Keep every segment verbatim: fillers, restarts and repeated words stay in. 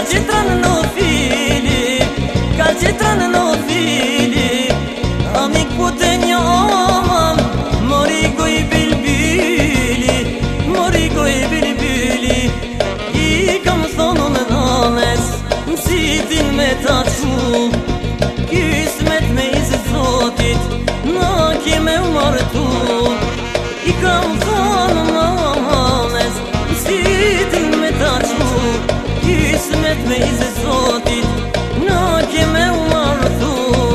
Calcitran no fili, calcitran no fili. Amik putenja omam, mori goj bilbili, mori goj bilbili. I kam thonë në nanes, mësitin me ta qu, kismet me izë zotit, na kime u martu. I kam thonë në nanes, mësitin me ta qu, kismet me izë zotit, na kime u martu.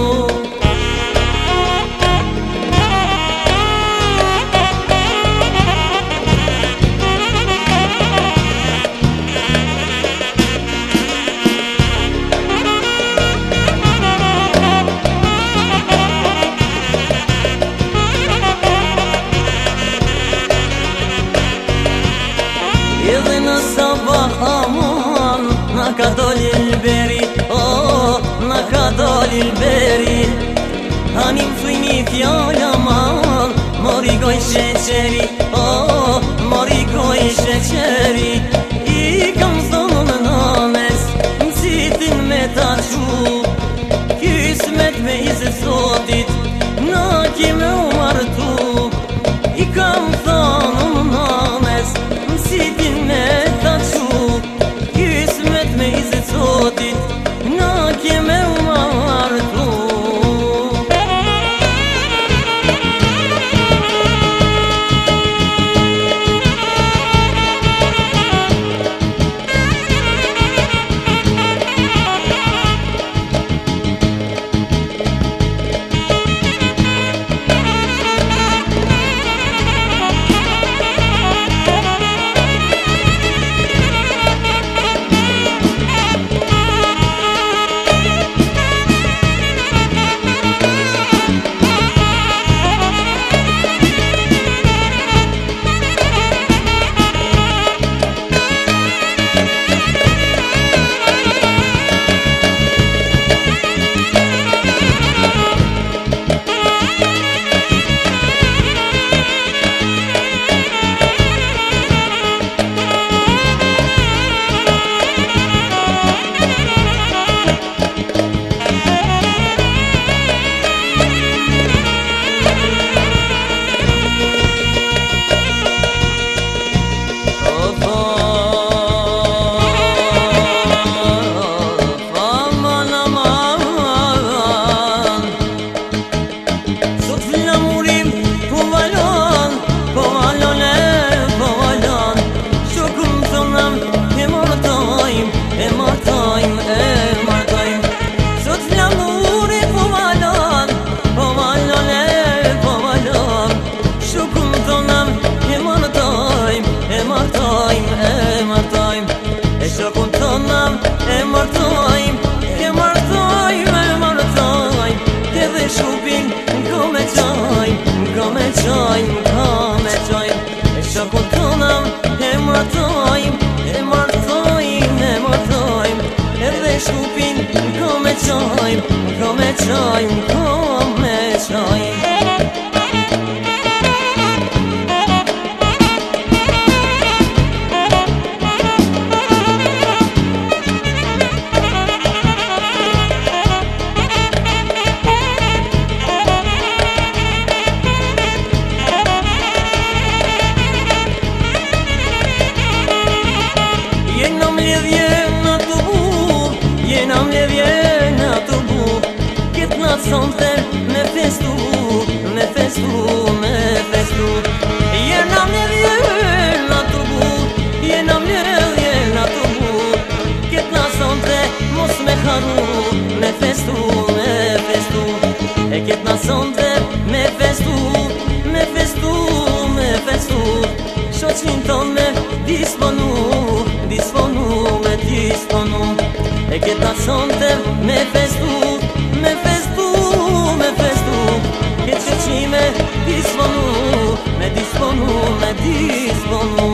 Edhe në sabah aman, na ka doli l'beri, oh, na ka doli l'beri. Ani më thuj një fjalla mal, mori goj sheqeri, oh, mori goj sheqeri. I kam thonë në nanes, mësitin me ta qu, kismet me izë zotit, na kime u martu. I kam thonë në nanes, mësitin me ta qu, kismet me izë zotit, na kime u martu. Come time, come time. Jena mledhje në të bu, jena mledhje në të bu. Këtë në sonte me festu, me festu, me festu. Jena mledhje në të bu, jena mledhje në të bu. Këtë në sonte mos me haru, me festu, me festu. E këtë në sonte me festu, me festu, me festu. Shoqin ton me disponu, disponu, me disponu. E këtë në sonte me festu, me festu, me festu. Këtë shoqin me disponu, me disponu, me disponu.